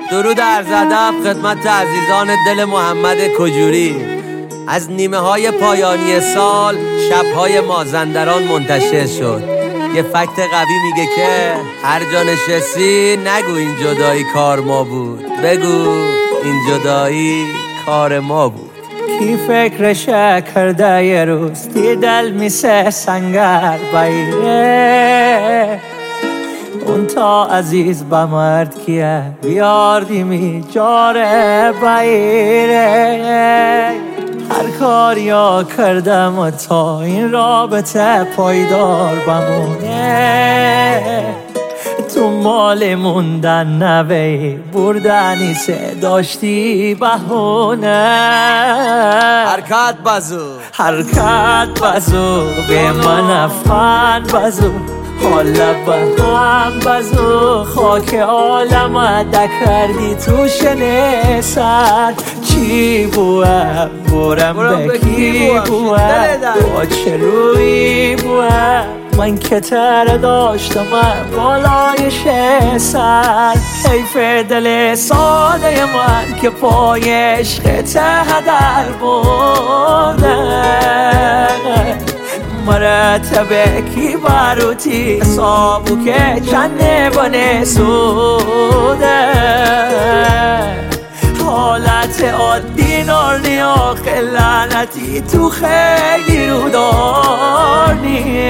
درود عرض ادب خدمت عزیزان دل محمد کجوری. از نیمه های پایانی سال شبهای مازندران منتشر شد. یه فکت قوی میگه که هر جا نشستی نگو این جدایی کار ما بود، بگو این جدایی کار ما بود. کی فکرش کرده یه روز دیدل میسه سنگر بایره، اون تا عزیز به مرد کیه بیاردی می جاره بایره. هر کار یا کردم تا این رابطه پایدار بمونه، تو مال موندن نوی بردنی سه داشتی بهونه. حرکت بازو حرکت بازو به من افغان بازو، حالا به هم بازو خاک عالم دکردی تو شنه سر. چی بوه برم به کی بوه با چه روی بوه، من که تر داشتم بالای سر. حیف دل ساده من که پای عشق ته در برده، مرتبه کی باروتی صابو که چنه بانه سوده. حالت عادی نارنی آخه لعنتی تو خیلی رو دارنی.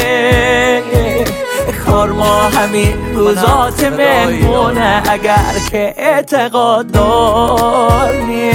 کار ما همین روزات مهمونه اگر که اعتقاد دارنی.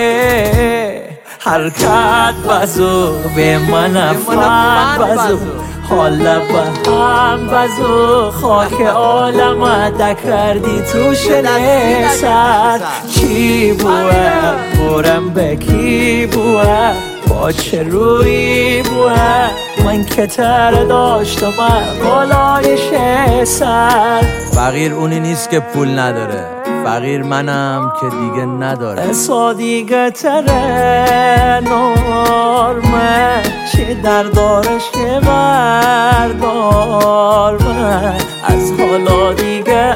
حرکت بازو به من افغان بازو، حالا به هم بازو خاک عالم دکردی تو شنه سر. چی بوه برم به کی بوه با چه روی بوه، من که تر داشتم بالای سر. فقیر اونی نیست که پول نداره، فقیر منم که دیگه نداره. اصا دیگه تره نرمه چه در دارش که بردارمه، از حالا دیگه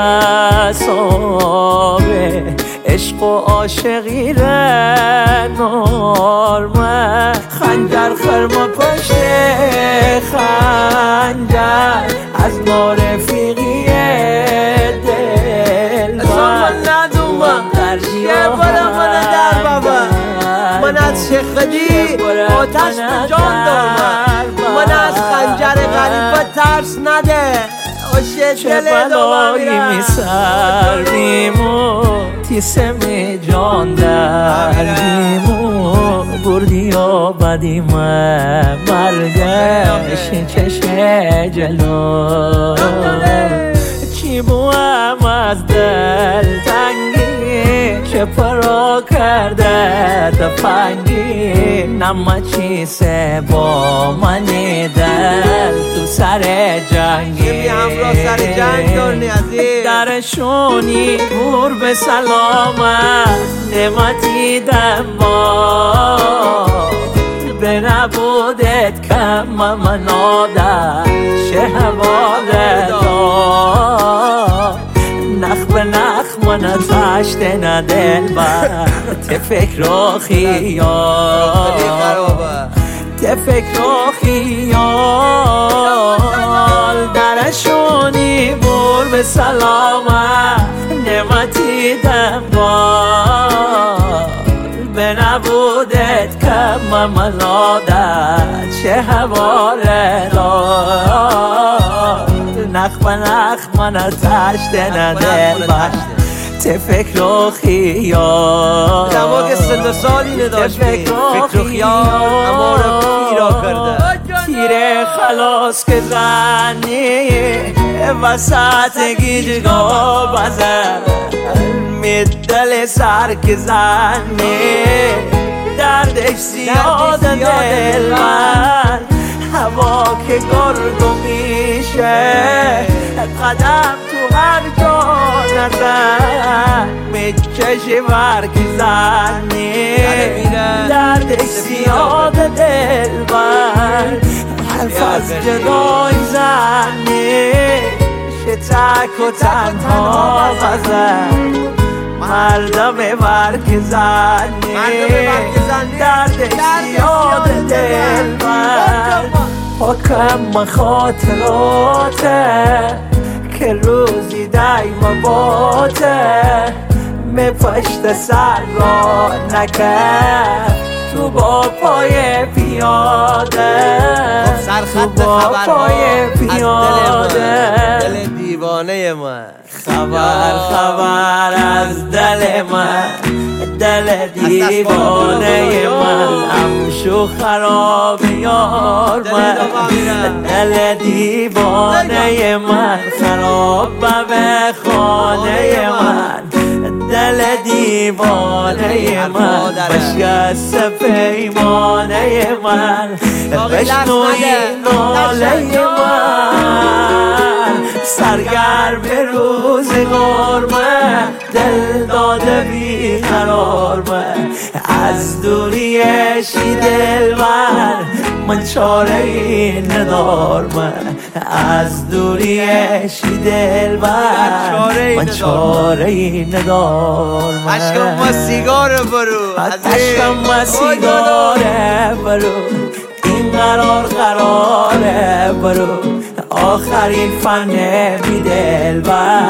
اصابه عشق و عاشقی نرمه. خنجر خرما پشت خنجر از نارفیقی دل من از شخدی آتش به جان دارم، من از خنجر غریب ترس نده چه بلایی میسر میمو تیسم جان در میمو بردی و بدی مرگش چشه جلو. چی بوام از دل تنگی چه پرا کرده دفنگی، نما چیسه با منی دل تو سر جنگی. همراه سر جنگ دارنی عزیز درشونی بور به سلامت نعمتی دما، به نبودت کم من آدم شهواله دار. نخ به نخ من تشت ندل بر ته فکر و خیال، ته فکر و خیال. درشونی بور به سلامت نعمتی دنبال، به نبودت کم من آدت چه حواله دار. نخ به نخ من تشت ندل بر ته فکر و خیال. دماغ سن و سالی نداشتی فکر و خیال اما رو پیرا کرده. تیره خلاص که زنی وسط گیجگاه بزن، میدل سر که زنی دردش زیاد دل من. هوا که گرگو میشه قدم تو هر جا نزن، میکشی ورک زنی دردش زیاد دل من. حرف از جدای زنی شه تک و تنها بزن، مردم ورک زنی دردش زیاد دل من حکم خاطراته که روزی دایم باته می پشت سر را نکرد تو با پای پیاده سرخط پای پیاده دل دیوانه من خبر از دل من دل دیوانه من امشو خراب یار من دل دیوانه من خراب به خانه من دل دیوانه من بشکست پیمانه من بشنوی ناله من سرگرم روزگار من دل داده بی قرار من از دوریشی دل من چاره ای ندار من از دوریشی دل من چاره ای ندار من عشقم ما سیگار برو عشقم ما سیگار برو این قراره برو آخرین فن بی دل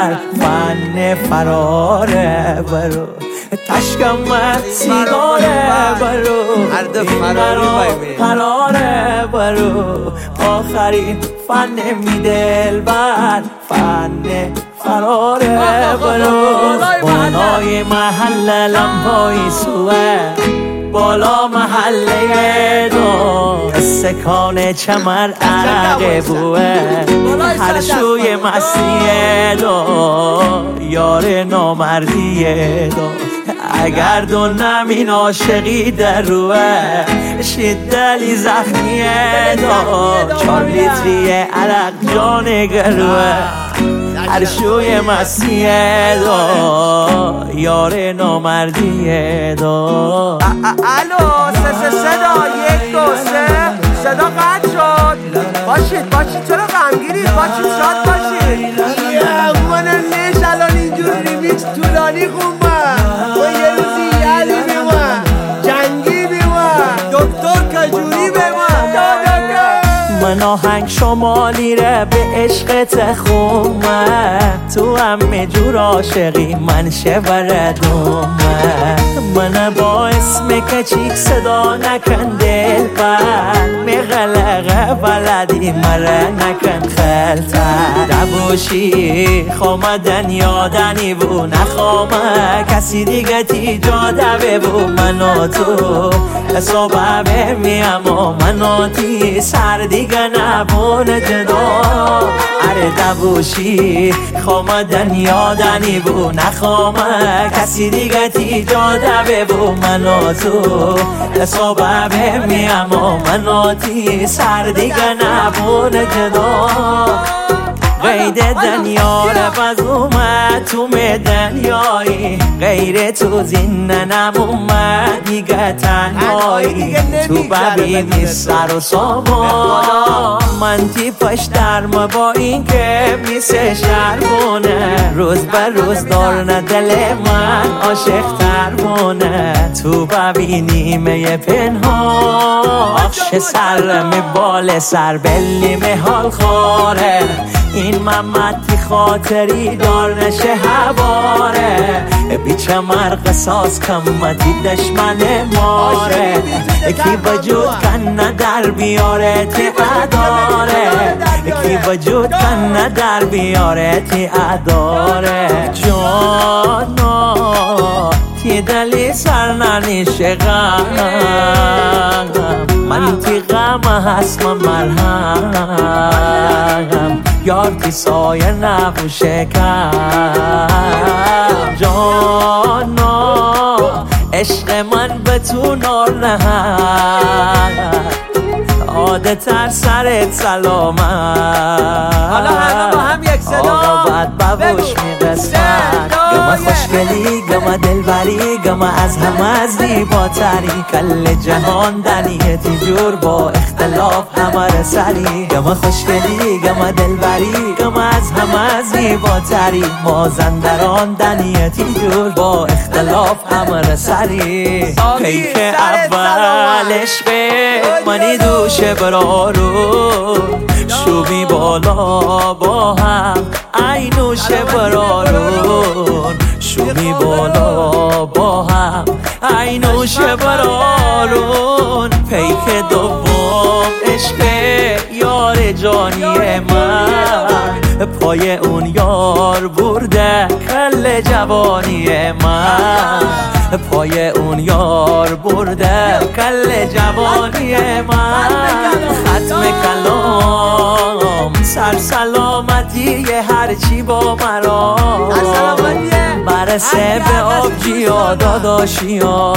فن فراره برو تشکم سیگاره برو هر دو فراری قراره برو آخرین فن بی دل فن فراره برو بالای محل لمپای سوه بالا محله دو سکان چمر عرق بوه هر شوی مسیح دو یار نامردی دو اگر دو نمین عاشقی در روه شدلی زخمی دو 4 لیتری عرق جان گروه هر شوی مسیح دو یار نامردی دو الو صدا 1 2 3 صدا قطع شد باشید چرا غمگینی باشید شاد باشید من لیش الان اینجور ریمیکس طولانی خوندم و یه روزی یادی بیمه جنگی بیمه دکتر کجوری بیمه من آهنگ شمالی ره به عشقت خومه تو همه جور عاشقی من شبر دومه من با اسم کچیک صدا نکن دل بر مغلقه بلدی مره نکن خلطه دبوشی خومدن یادنی بو نخوامه کسی دیگه تی جاده ببو منو تو حسابه بمیم و منو تی سر دیگه نبون جدا اره دبوشی خوامدن یادنی بو نخوامه کسی دیگه تی جاده ببو منو تو حسابه بمیم و منو تی سر دیگه نبون جدا قید دنیا رفت اومد تو دنیایی غیر تو زین نمومد دیگه تنهایی تو ببینی سر و سامان من تیپش درم با این که میسه شرمونه روز به روز دارن دل من عاشق ترمونه تو ببینی می پنهان آخش سر می بال سر بلی می حال خاره این ممتی خاطری دار نشه هواره بیچه مر قصاص کمتی دشمن ماره کی وجود کن در بیاره تی اداره کی وجود کن در بیاره تی اداره جانا تی دلی سر ننیشه غم من تی غم هست من مرهم یار تی سایه نبوشه کم جانا عشق من به تو نار نهد عادتر سرت سلامت حالا همه با هم یک صدا آقا بد ببوش میقسمت گمه خوشگل خوشگلی گما دلبری گما از همه زیباتری کل جهان دنیتی جور با اختلاف همه سری گما خوشگلی گما دلبری گما از همه زیباتری مازندران دنیتی جور با اختلاف همه سری پیک اول عشق منی دوشه برارو شومی بالا با هم عینوش برارون شومی بالا با هم عینوش برارون پیک دوم عشق یار جانی من پای اون یار برده کل جوانی من پای اون یار برده کل جوانی من ختم کلام سر سلامتی هرچی با مرا برسه به آبجیا داداشیا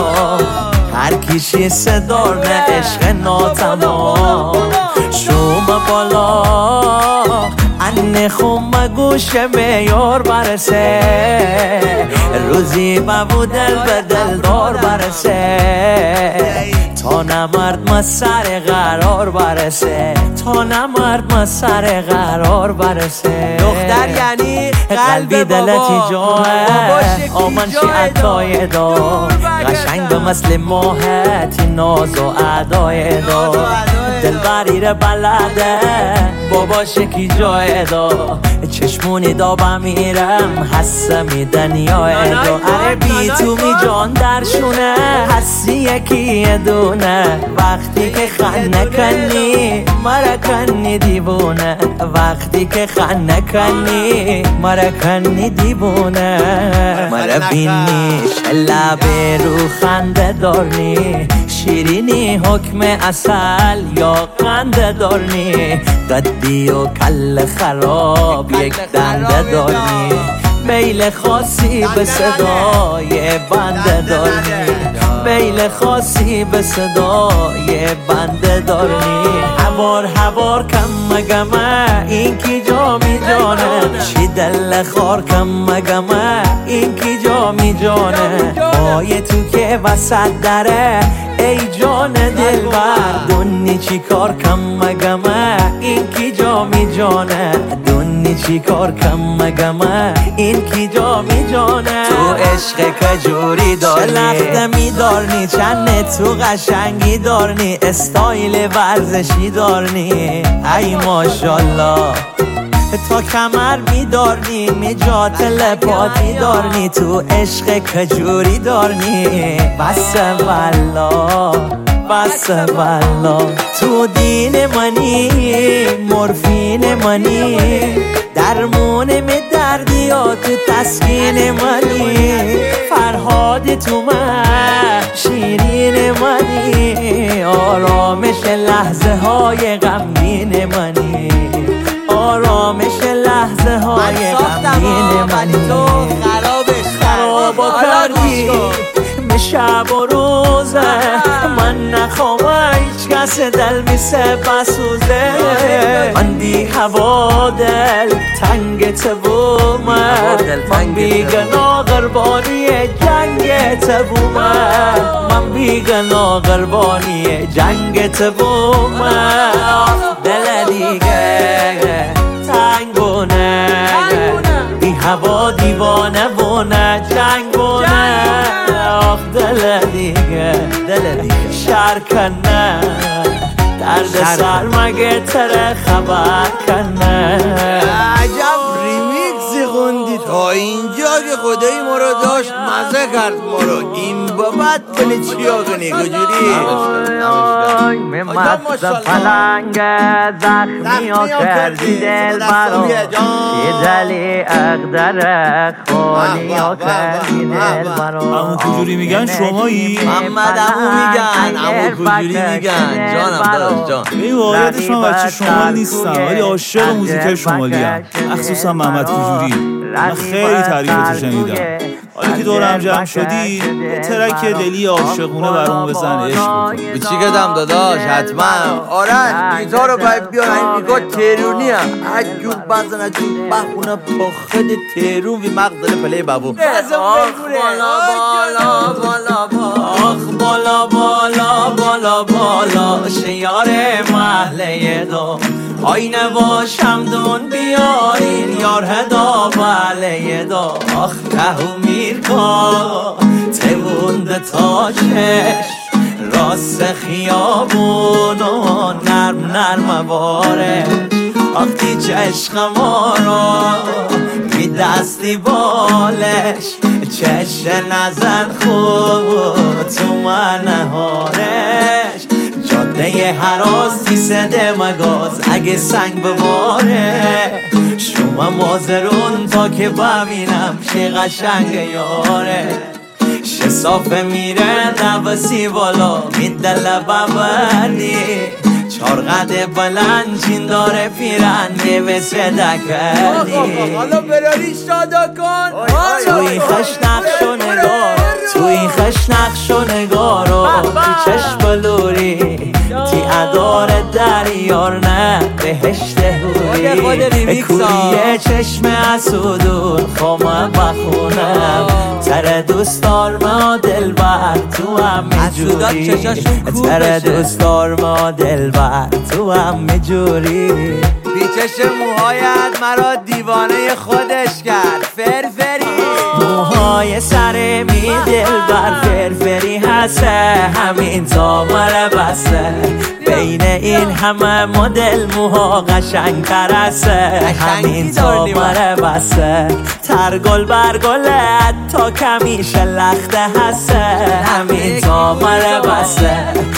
هر کیشی صدارن عشق ناتمام شوم بالا ان خم گوش میار برسه روزی مبو دل به دلدار برسه تا نمرد ما سر قرار برسه تا نمرد ما سر قرار برسه دختر یعنی قلبی دلتی جاه آمن شی عطای دا قشنگ به مثل ماهتی ناز و عدای دا دلبری رو بلده باباش کی جای دا چشمونی دا بمیرم حسه می دنیای دا اره بی تو می جان درشونه حسی یکی دونه وقتی که خن نکنی مرا کنی دیوونه وقتی که خن نکنی مرا کنی دیوونه مرا بینیش لب رو خنده دارنی شیرینی حکم اصل یا قنده دارنی قدی و کل خراب یک دنده دارنی میل خاصی به صدای بنده دارنی میل خاصی به صدای بنده دارنی هوار کم مگمه این کی جا می جانه چی دل خار کم مگمه این کی جا می جانه پای تو که وسط دره ای جان دلبر دونی چی کار کم مگمه این کی جا می جانه دونی چی کار کم مگمه این کی جا می جانه تو عشق کجوری دارنی شلخته می دارنی چند تو قشنگی دارنی استایل ورزشی دارنی ای ماشالله تا کمر می دارنی میجات لپاتی دارنی تو عشق کجوری دارنی بس والله بس والله تو دین منی مورفین منی درمون می دردی یا تو تسکین منی فرهاد تو من شیرین منی آرامش لحظه های غمگین منی آرامش لحظه های غمگین منی تو خراب کردی به شب و روزه من نخوام هیچ کس دل میسه بسوزه من بی هوا دل تنگ من بیگنا قربانی جنگ من بیگنا قربانی جنگ دل دیگه تنگونه بی هوا دیوانه بونه جنگونه آخ دل دیگه شر کنه درد سر مگه تره خبر کنه عجب ریمیکسی خوندی تا اینجا که خدای ما رو داشت مزه کرد ما رو این بابت بلی چیا کنی کجوری مست پلنگ زخمی ها کردی دل برا یه دلی اقدر خالی ها کردی دل برا امو کجوری میگن شمایی؟ محمد امو میگن امو کجوری میگن جانم داداش جان به واقعیتش من بچه شمال نیستم ولی عاشق موزیک شمالی ام مخصوصا محمد کجوری من خیلی تعریفتو شنیدم. حالا که دورم جمع شدی یه ترک دلی عاشقونه برامون بزن، عشق بکن. به چی گدم داداش؟ حتما. آره گیتار رو باید بیار. این نگاه تهرونی هم عجوب بزن عجوب بخونه پخد تهرون وی مقدل پلی بابو. آخ بالا بالا بالا بالا بالا بالا بالا شیار محله دو آینه باشم دون بیارین یار هدا بله دا آخ کهو میرکا تونده تا چشم راست خیابون و نرم نرم باره آخی چشق ما را می دستی بالش چش نزن خوب تو منهارش جاده هراستی سده مگاز اگه سنگ بباره شما مازرون تا که ببینم چه قشنگ یاره شه صافه میره نبسی بالا میدل ببردی چارقد بلند چین داره پیرن به صدا کردی حالا براری شادا کن. توی خش نقش و نگار توی خش نقش و نگارو تی چشم لوری تی ادار دریار نه بهشت هوری کوریه چشم اسودون خوام بخونم تر دوستار ما دل بر تو هم میجوری تر دوستار ما دل بر تو هم میجوری پیچش موهایت مرا دیوانه خودش کرد فرفری موهای سر می دل بر فرفری هسته همین تا مره بسته بین این همه مدل موها قشنگ تر هسته همین تا مره بسته ترگل برگلت تا کمیشه لخته هسته همین تا مره بسته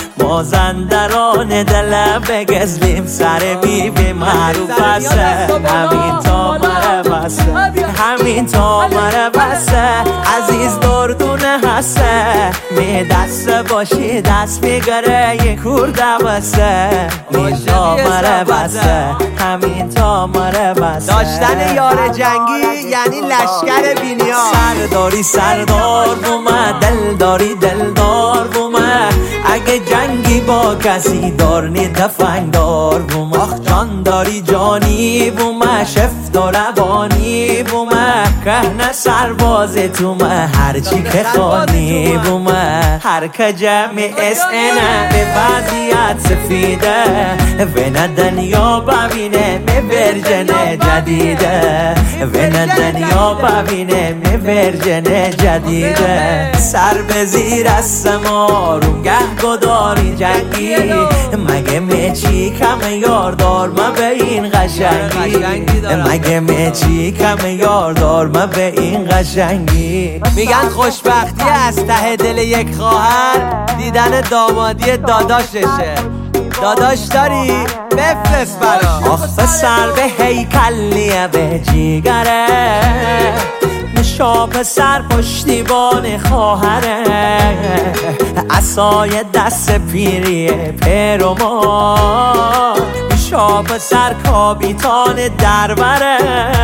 مازندران دلم بگزلیم سر بیبی معروف هسته همین تا مره بسته همین تا مره بسته عزیز دردونه هسته می دست باشی دست میگره یه کورده بسته می تا مره بسته همین تا مره بسته داشتن یار جنگی یعنی لشکر بینیا سرداری سردار بومه دل داری دلدار بومه اگه جنگی با کسی دارنی دفنگ دار بومه آخ جان داری جانی بومه شفت و روانی بومه کهنه سرباز تومه هرچی که خانی بومه هر که جمع اسنه به وضعیت سفیده و نه دنیا ببینه می ورژن جدیده و نه دنیا ببینه می ورژن جدیده سر به زیر از سمارون گه گداری جنگی مگه میچی کم یاردار ما به این قشنگی مگه میچی کم یاردار ما به این قشنگی میگن خوشبختی از ته دل یک خواهر دیدن دامادی داداششه داداش داری بفرست برا آخ پسر به هیکلیه به جیگره نشا پسر پشتیبان خواهره عصای دست پیریه پیرومان نشا پسر کابیتان دربره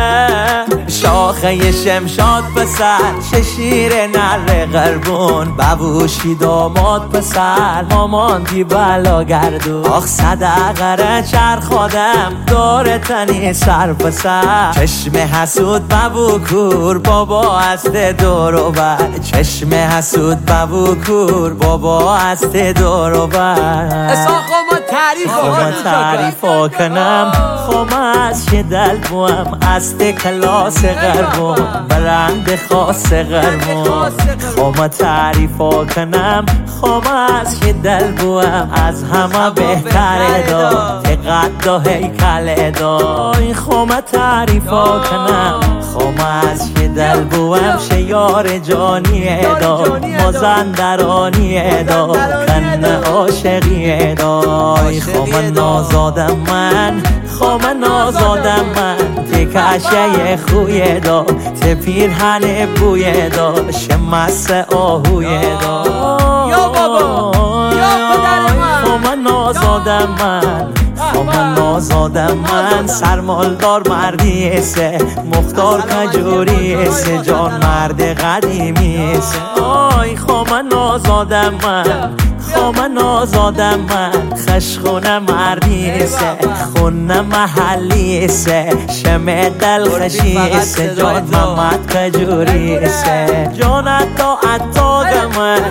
شاخه شمشاد پسر ششیر نر قربون ببوشی داماد پسر ماماندی بلا گردون آخ صدقه چرخادم داره تنی سر پسر چشم حسود ببو کور بابا است دورو بر چشم حسود ببو کور بابا است دورو بر اصلا ما تعریف کنم خوام از چه دل بوم است کلاس غربون برند خاص غربون خوام تعریف کنم خوام از چه دل بوم از همه بهتره دا قد و هیکل دا خوام تعریف کنم خوام از چه دل بوم شیار جانی دا مازندرانی دا کن عاشقی دا خوام نازادم من خوام نازادم من تکشه خوی دا تپیرهن بوی دا شمس آهوی دا یا بابا یا پدر من خوام نازادم من خوام آزادم من سرمالدار مردی سه مختار کجوری سه جان مرد قدیمی سه آی خوامن آزادم من آزادم من خشخونه مردی سه خونه محلی سه شمع دل خشی سه جان محمد کجوری سه جان عطا دمن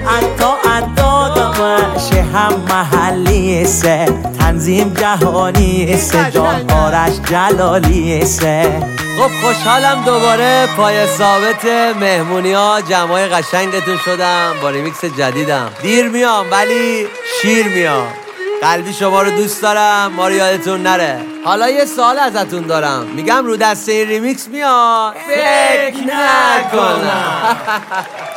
شهم محلی سه تنظیم جهانی سه جان آرش جلالی سه خب خوشحالم دوباره پای ثابت مهمونی ها جمعای قشنگتون شدم با ریمیکس جدیدم. دیر میام ولی شیر میام. قلبی شما رو دوست دارم، ما رو یادتون نره. حالا یه سوال ازتون دارم، میگم رو دسته این ریمیکس میاد؟ فکر نکنم.